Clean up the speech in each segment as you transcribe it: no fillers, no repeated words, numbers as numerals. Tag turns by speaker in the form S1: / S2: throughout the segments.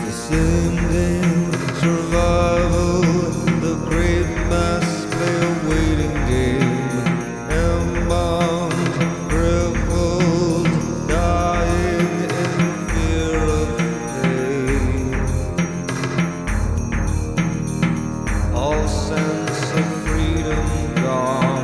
S1: Assumed in survival, the great mass play a waiting game. Embalmed, crippled, dying in fear of pain. All sense of freedom gone.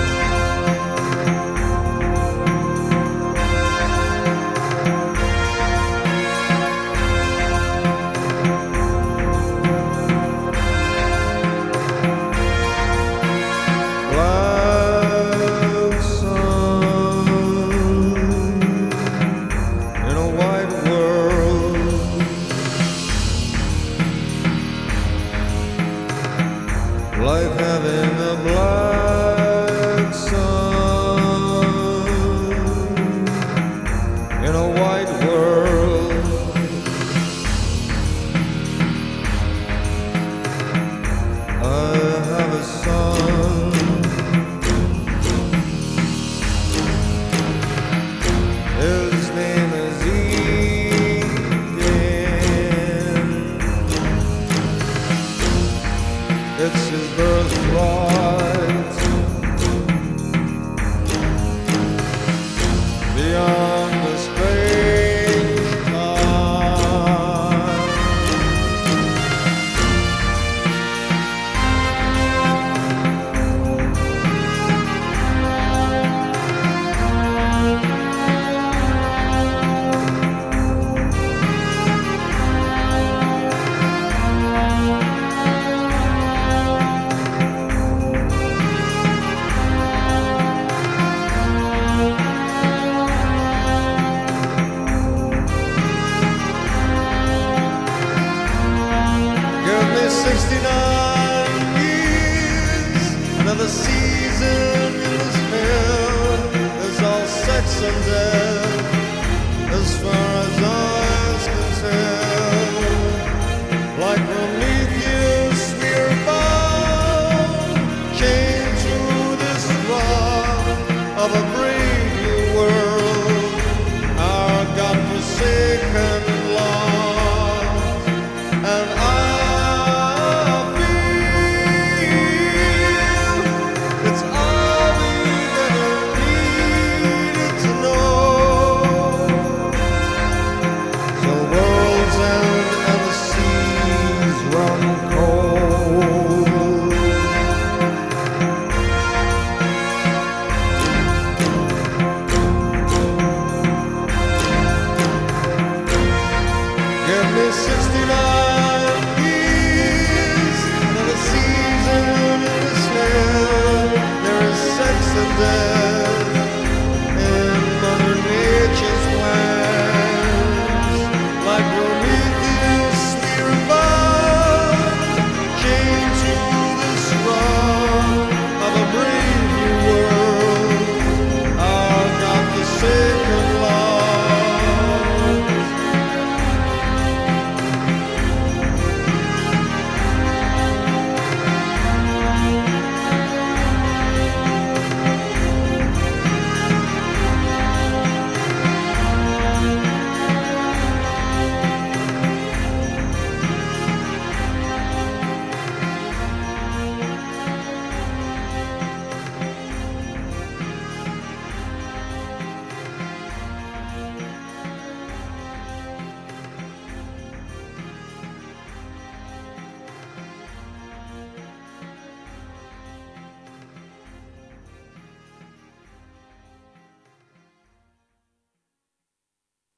S1: Like having a black sun in a white world. I have a son. His name is Eden. It's his birthright. Beyond the space-time. Give me 69 years, another season in this hell is all sex and death.